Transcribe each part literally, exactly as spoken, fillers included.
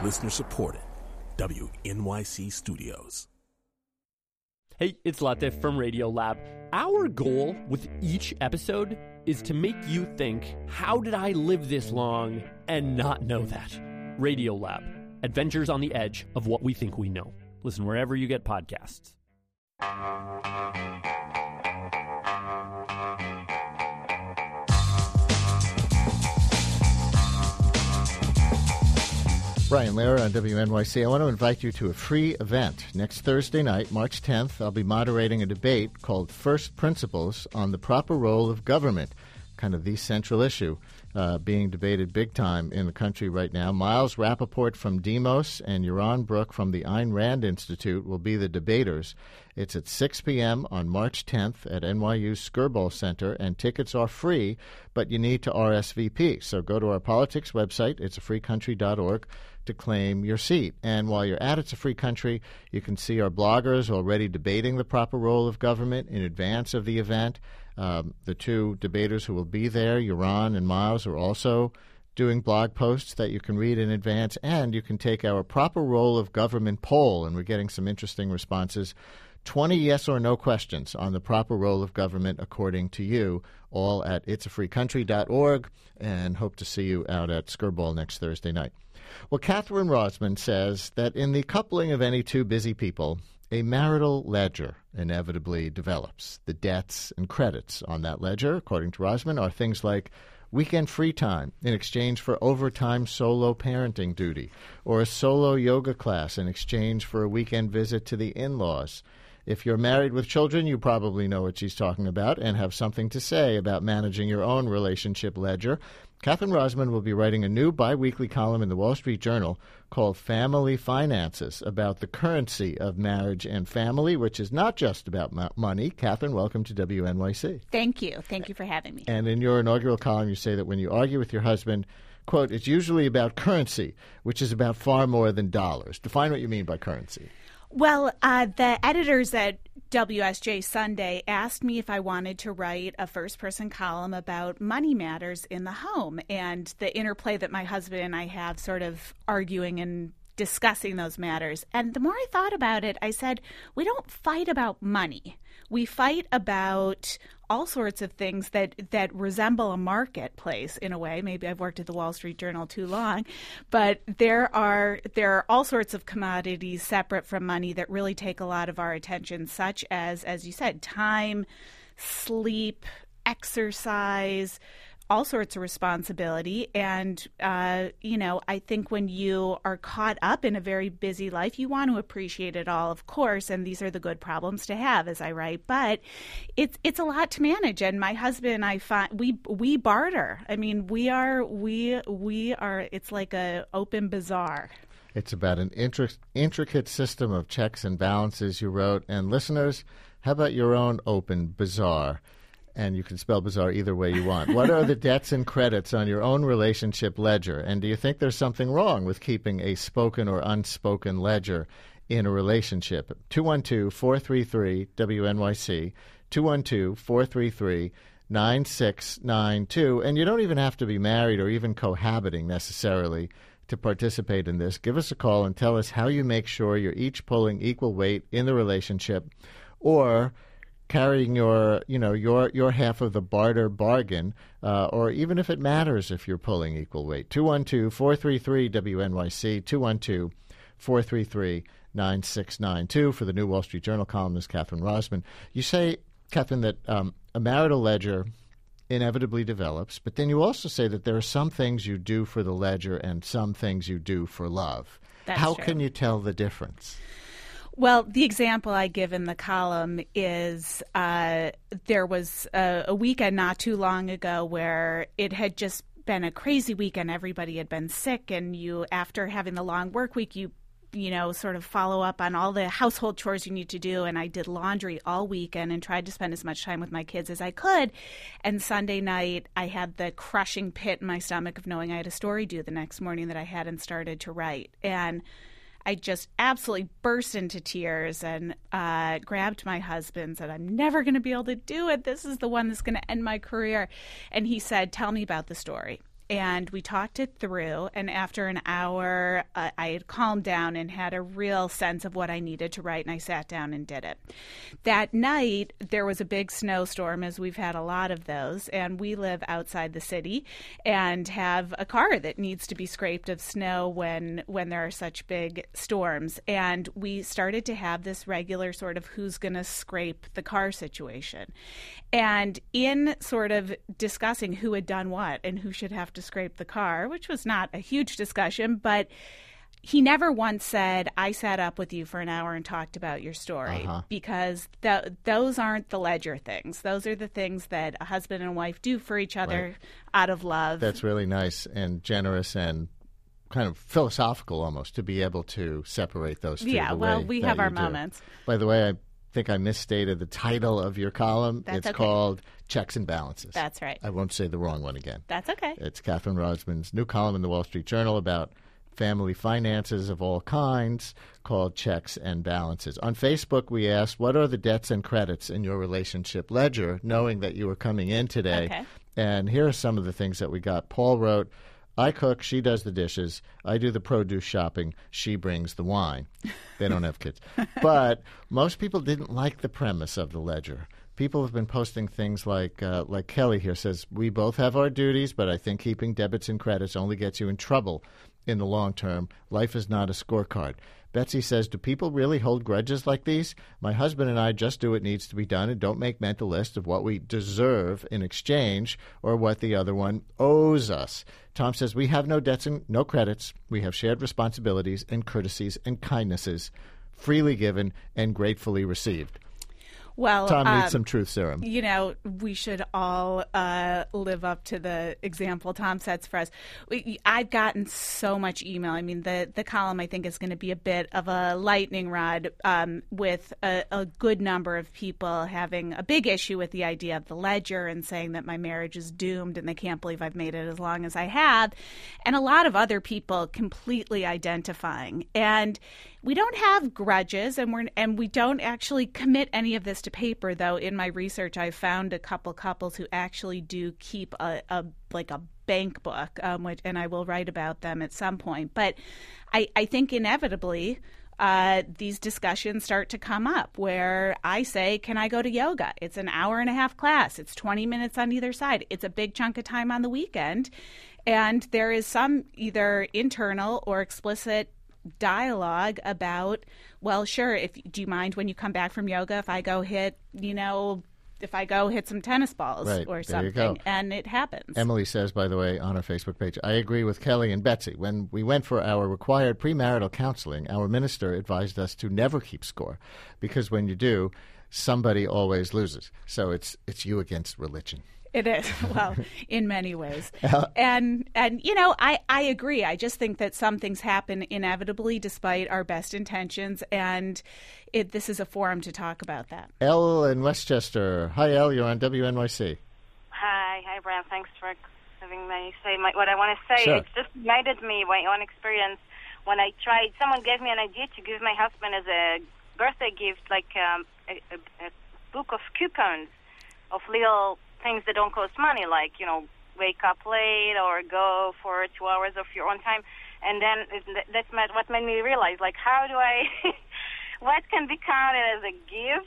Listener supported. W N Y C Studios. Hey, it's Latif from Radiolab. Our goal with each episode is to make you think, how did I live this long and not know that? Radiolab, adventures on the edge of what we think we know. Listen wherever you get podcasts. Brian Lehrer on W N Y C. I want to invite you to a free event. Next Thursday night, March tenth, I'll be moderating a debate called First Principles on the Proper Role of Government, kind of the central issue uh, being debated big time in the country right now. Miles Rappaport from Demos and Yaron Brook from the Ayn Rand Institute will be the debaters. It's at six p.m. on March tenth at N Y U's Skirball Center, and tickets are free, but you need to R S V P. So go to our politics website, it's a free country dot org, to claim your seat. And while you're at It's a Free Country, you can see our bloggers already debating the proper role of government in advance of the event. Um, the two debaters who will be there, Yaron and Miles, are also doing blog posts that you can read in advance, and you can take our proper role of government poll, and we're getting some interesting responses. twenty yes or no questions on the proper role of government according to you, all at it's a free country dot org, and hope to see you out at Skirball next Thursday night. Well, Catherine Rosman says that in the coupling of any two busy people, a marital ledger inevitably develops. The debts and credits on that ledger, according to Rosman, are things like weekend free time in exchange for overtime solo parenting duty, or a solo yoga class in exchange for a weekend visit to the in-laws. If you're married with children, you probably know what she's talking about and have something to say about managing your own relationship ledger. Catherine Rosman will be writing a new biweekly column in the Wall Street Journal called Family Finances about the currency of marriage and family, which is not just about mo- money. Catherine, welcome to W N Y C. Thank you. Thank you for having me. And in your inaugural column, you say that when you argue with your husband, quote, it's usually about currency, which is about far more than dollars. Define what you mean by currency. Well, uh, the editors at W S J Sunday asked me if I wanted to write a first-person column about money matters in the home and the interplay that my husband and I have sort of arguing and discussing those matters. And the more I thought about it, I said, we don't fight about money. We fight about all sorts of things that, that resemble a marketplace in a way. Maybe I've worked at the Wall Street Journal too long, but there are there are all sorts of commodities separate from money that really take a lot of our attention, such as, as you said, time, sleep, exercise, all sorts of responsibility. And, uh, you know, I think when you are caught up in a very busy life, you want to appreciate it all, of course. And these are the good problems to have, as I write. But it's it's a lot to manage. And my husband and I find we we barter. I mean, we are we we are. It's like a open bazaar. It's about an intri- intricate system of checks and balances, you wrote. And listeners, how about your own open bazaar? And you can spell bizarre either way you want. What are the debts and credits on your own relationship ledger? And do you think there's something wrong with keeping a spoken or unspoken ledger in a relationship? two one two, four three three, W N Y C, two one two, four three three, nine six nine two. And you don't even have to be married or even cohabiting necessarily to participate in this. Give us a call and tell us how you make sure you're each pulling equal weight in the relationship, or carrying your, you know, your your half of the barter bargain, uh, or even if it matters if you're pulling equal weight. two one two, four three three, W N Y C, two one two, four three three, nine six nine two. For the new Wall Street Journal columnist, Catherine Rosman. You say, Catherine, that um, a marital ledger inevitably develops, but then you also say that there are some things you do for the ledger and some things you do for love. That's How true. can you tell the difference? Well, the example I give in the column is uh, there was a, a weekend not too long ago where it had just been a crazy weekend. Everybody had been sick, and you, after having the long work week, you you know, sort of follow up on all the household chores you need to do. And I did laundry all weekend and tried to spend as much time with my kids as I could. And Sunday night, I had the crushing pit in my stomach of knowing I had a story due the next morning that I hadn't started to write. And I just absolutely burst into tears and uh, grabbed my husband and said, I'm never going to be able to do it. This is the one that's going to end my career. And he said, tell me about the story. and we talked it through. And after an hour, uh, I had calmed down and had a real sense of what I needed to write, and I sat down and did it. That night, there was a big snowstorm, as we've had a lot of those, and we live outside the city and have a car that needs to be scraped of snow when when there are such big storms. And we started to have this regular sort of who's going to scrape the car situation. And in sort of discussing who had done what and who should have to scrape the car, which was not a huge discussion, but he never once said, I sat up with you for an hour and talked about your story, uh-huh. because th- those aren't the ledger things. Those are the things that a husband and wife do for each other right. out of love. That's really nice and generous and kind of philosophical almost to be able to separate those two. Yeah, the well, way we that have our you do. moments. By the way, I think I misstated the title of your column. That's it's okay. called Checks and Balances. That's right. I won't say the wrong one again. That's okay. It's Catherine Rosman's new column in the Wall Street Journal about family finances of all kinds called Checks and Balances. On Facebook, we asked, what are the debts and credits in your relationship ledger, knowing that you were coming in today? Okay. And here are some of the things that we got. Paul wrote, I cook, she does the dishes, I do the produce shopping, she brings the wine. They don't have kids. But most people didn't like the premise of the ledger. People have been posting things like, uh, like Kelly here says, we both have our duties, but I think keeping debits and credits only gets you in trouble in the long term. Life is not a scorecard. Betsy says, do people really hold grudges like these? My husband and I just do what needs to be done and don't make mental lists of what we deserve in exchange or what the other one owes us. Tom says, we have no debts and no credits. We have shared responsibilities and courtesies and kindnesses, freely given and gratefully received. Well, Tom needs um, some truth serum. You know, we should all uh, live up to the example Tom sets for us. We, I've gotten so much email. I mean, the, the column, I think, is going to be a bit of a lightning rod um, with a, a good number of people having a big issue with the idea of the ledger and saying that my marriage is doomed and they can't believe I've made it as long as I have. And a lot of other people completely identifying. And we don't have grudges, and we're and we don't actually commit any of this to paper. Though in my research, I found a couple couples who actually do keep a, a like a bank book, um, which, and I will write about them at some point. But I, I think inevitably uh, these discussions start to come up where I say, "Can I go to yoga? It's an hour and a half class. It's twenty minutes on either side. It's a big chunk of time on the weekend," and there is some either internal or explicit dialogue about, well, sure, if do you mind when you come back from yoga if I go hit, you know, if I go hit some tennis balls right. or there you something, go. And it happens. Emily says, by the way, on our Facebook page, I agree with Kelly and Betsy. When we went for our required premarital counseling, our minister advised us to never keep score because when you do, somebody always loses. So it's it's you against religion. It is. Well, in many ways. And, and you know, I, I agree. I just think that some things happen inevitably despite our best intentions, and it, this is a forum to talk about that. Elle in Westchester. Hi, Elle. You're on W N Y C. Hi. Hi, Bram. Thanks for having me say my, what I want to say. Sure. It just reminded me of my own experience when I tried. Someone gave me an idea to give my husband as a birthday gift, like um, a, a, a book of coupons of little things that don't cost money, like, you know, wake up late or go for two hours of your own time. And then it, that's what made me realize, like, how do I, what can be counted as a gift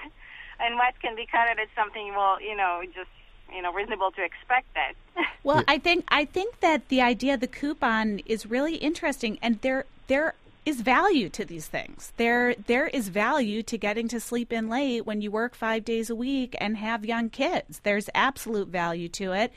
and what can be counted as something, well, you know, just, you know, reasonable to expect that. Well, I think I think that the idea of the coupon is really interesting, and there there is value to these things. There there is value to getting to sleep in late when you work five days a week and have young kids. There's absolute value to it.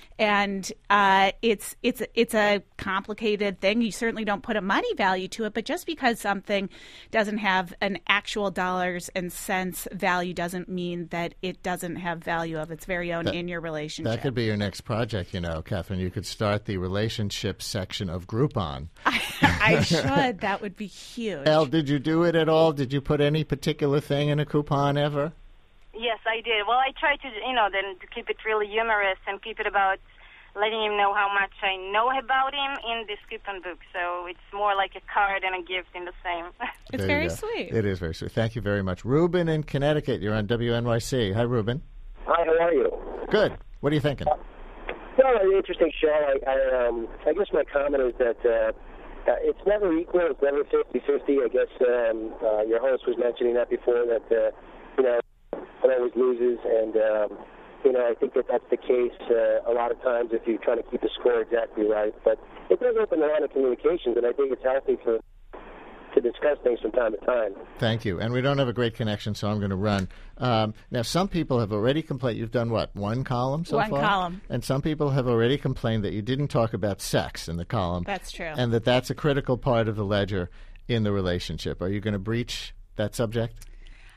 And uh, it's it's it's a complicated thing. You certainly don't put a money value to it, but just because something doesn't have an actual dollars and cents value doesn't mean that it doesn't have value of its very own that, in your relationship. That could be your next project, you know, Catherine. You could start the relationship section of Groupon. I, I should. That would be huge. Elle, did you do it at all? Did you put any particular thing in a coupon ever? Yes, I did. Well, I tried to, you know, then to keep it really humorous and keep it about letting him know how much I know about him in this coupon book. So it's more like a card and a gift in the same. It's there very sweet. It is very sweet. Thank you very much. Ruben in Connecticut, you're on W N Y C. Hi, Ruben. Hi, how are you? Good. What are you thinking? Well, an interesting show. I, I, um, I guess my comment is that uh, uh, it's never equal. It's never fifty-fifty. I guess um, uh, your host was mentioning that before, that, uh, you know, one always loses. And, um, you know, I think that that's the case uh, a lot of times if you're trying to keep the score exactly right. But it does open a lot of communications, and I think it's healthy for to discuss things from time to time. Thank you. And we don't have a great connection, so I'm going to run. Um, now, some people have already complained. You've done what, one column so one far? One column. And some people have already complained that you didn't talk about sex in the column. That's true. And that that's a critical part of the ledger in the relationship. Are you going to breach that subject?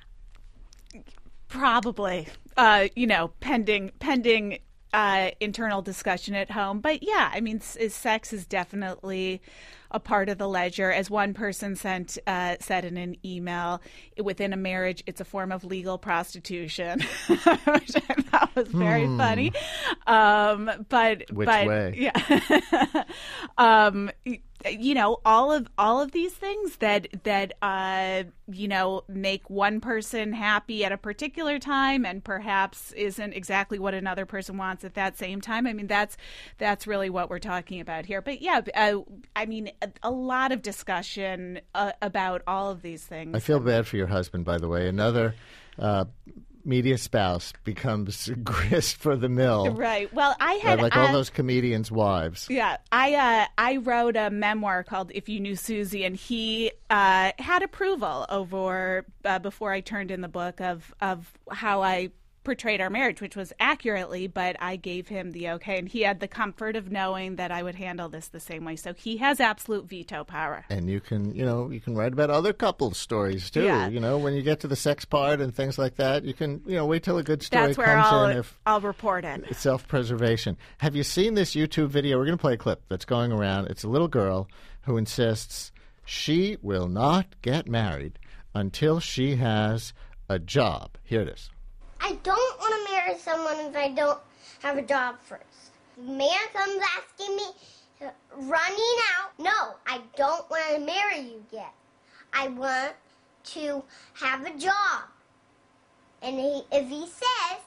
Probably. Uh, you know, pending pending uh, internal discussion at home. But yeah, I mean, s- sex is definitely a part of the ledger. As one person sent uh, said in an email, within a marriage, it's a form of legal prostitution, which I thought was very hmm. funny. Um, but which but, way? Yeah. um, you know, all of all of these things that that uh, you know, make one person happy at a particular time and perhaps isn't exactly what another person wants at that same time. I mean, that's that's really what we're talking about here. But yeah, uh, I mean, a, a lot of discussion uh, about all of these things. I feel bad for your husband, by the way. Another uh, media spouse becomes grist for the mill. Right. Well, I had like uh, all those comedians' wives. Yeah. I uh, I wrote a memoir called If You Knew Susie, and he uh, had approval over uh, before I turned in the book of of how I portrayed our marriage, which was accurately, but I gave him the okay, and he had the comfort of knowing that I would handle this the same way. So he has absolute veto power. And you can, you know, you can write about other couples' stories too. Yeah. You know, when you get to the sex part and things like that, you can, you know, wait till a good story That's where comes I'll, in. If I'll report it. Self-preservation. Have you seen this YouTube video? We're going to play a clip that's going around. It's a little girl who insists she will not get married until she has a job. Here it is. I don't want to marry someone if I don't have a job first. Man comes asking me, running out. No, I don't want to marry you yet. I want to have a job. And he, if he says,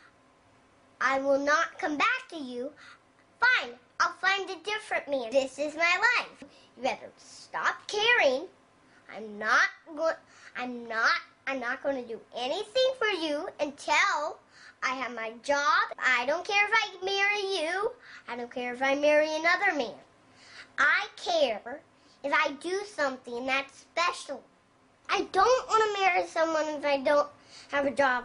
I will not come back to you, fine, I'll find a different man. This is my life. You better stop caring. I'm not going, I'm not I'm not going to do anything for you until I have my job. I don't care if I marry you. I don't care if I marry another man. I care if I do something that's special. I don't want to marry someone if I don't have a job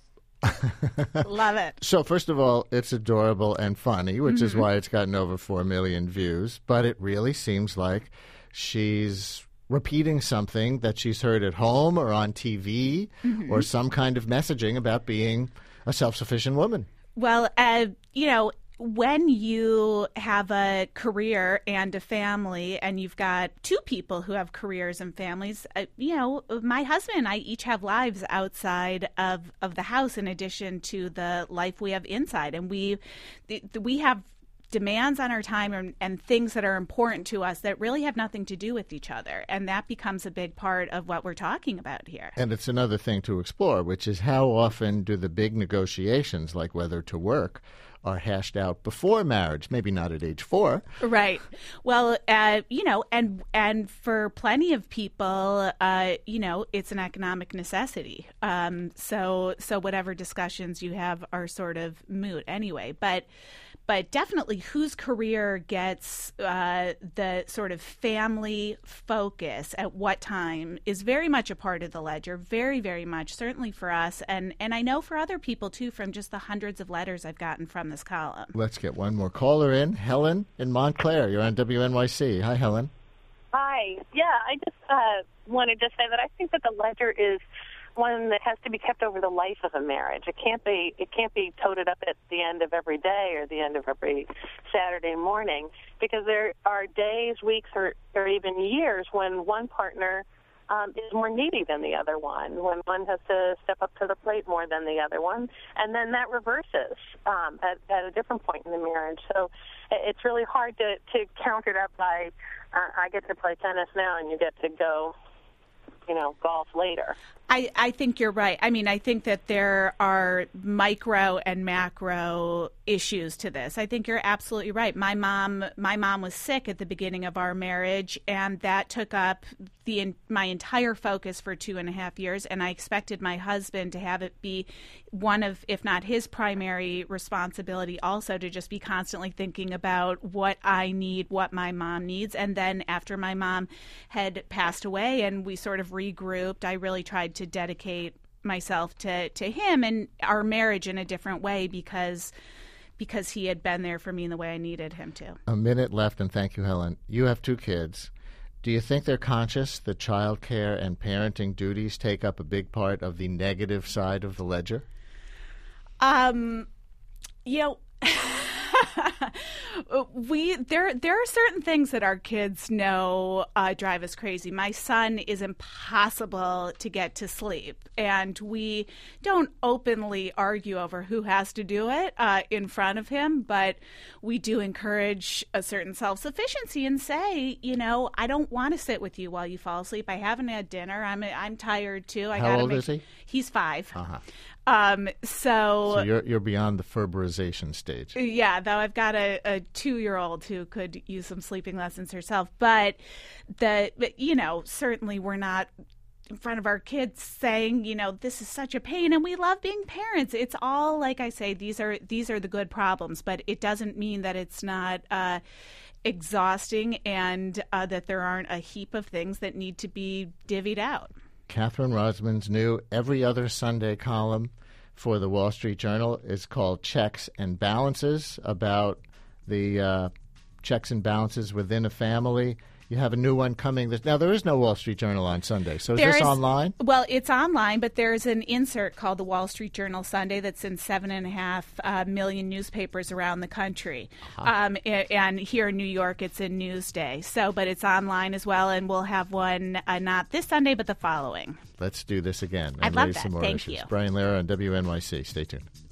first. Love it. So, first of all, it's adorable and funny, which mm-hmm. is why it's gotten over four million views. But it really seems like she's repeating something that she's heard at home or on T V mm-hmm. or some kind of messaging about being a self-sufficient woman. Well, uh, you know, when you have a career and a family and you've got two people who have careers and families, uh, you know, my husband and I each have lives outside of, of the house in addition to the life we have inside. And we, we have demands on our time and, and things that are important to us that really have nothing to do with each other. And that becomes a big part of what we're talking about here. And it's another thing to explore, which is how often do the big negotiations, like whether to work, are hashed out before marriage, maybe not at age four. Right. Well, uh, you know, and and for plenty of people, uh, you know, it's an economic necessity. Um, so so whatever discussions you have are sort of moot anyway. But But definitely whose career gets uh, the sort of family focus at what time is very much a part of the ledger, very, very much, certainly for us. And, and I know for other people, too, from just the hundreds of letters I've gotten from this column. Let's get one more caller in. Helen in Montclair. You're on W N Y C. Hi, Helen. Hi. Yeah, I just uh, wanted to say that I think that the ledger is one that has to be kept over the life of a marriage. It can't be it can't be toted up at the end of every day or the end of every Saturday morning, because there are days, weeks, or, or even years when one partner um, is more needy than the other one, when one has to step up to the plate more than the other one, and then that reverses um, at, at a different point in the marriage. So it's really hard to, to counter that by, uh, I get to play tennis now and you get to go you know, golf later. I, I think you're right. I mean, I think that there are micro and macro issues to this. I think you're absolutely right. My mom, my mom was sick at the beginning of our marriage, and that took up the my entire focus for two and a half years. And I expected my husband to have it be one of, if not his primary responsibility, also to just be constantly thinking about what I need, what my mom needs. And then after my mom had passed away and we sort of regrouped, I really tried to dedicate myself to, to him and our marriage in a different way because because he had been there for me in the way I needed him to. A minute left, and thank you, Helen. You have two kids. Do you think they're conscious that child care and parenting duties take up a big part of the negative side of the ledger? Um, you know, we there there are certain things that our kids know uh, drive us crazy. My son is impossible to get to sleep, and we don't openly argue over who has to do it uh, in front of him, but we do encourage a certain self-sufficiency and say, you know, I don't want to sit with you while you fall asleep. I haven't had dinner. I'm I'm tired too. I How gotta old make... is he? He's five. Uh-huh. Um, so, so you're you're beyond the Ferberization stage. Yeah, though I've got a, a two-year-old who could use some sleeping lessons herself. But the but, you know, certainly we're not in front of our kids saying, you know, this is such a pain, and we love being parents. It's all, like I say, these are these are the good problems, but it doesn't mean that it's not uh, exhausting and uh, that there aren't a heap of things that need to be divvied out. Catherine Rosman's new Every Other Sunday column for the Wall Street Journal is called Checks and Balances, about the uh, checks and balances within a family. You have a new one coming. This, now, there is no Wall Street Journal on Sunday, so is there this is, online? Well, it's online, but there's an insert called the Wall Street Journal Sunday that's in seven and a half uh, million newspapers around the country. Uh-huh. Um, and here in New York, it's in Newsday. So, but it's online as well, and we'll have one uh, not this Sunday, but the following. Let's do this again and I'd love raise that. some more Thank issues. you. Brian Lehrer on W N Y C. Stay tuned.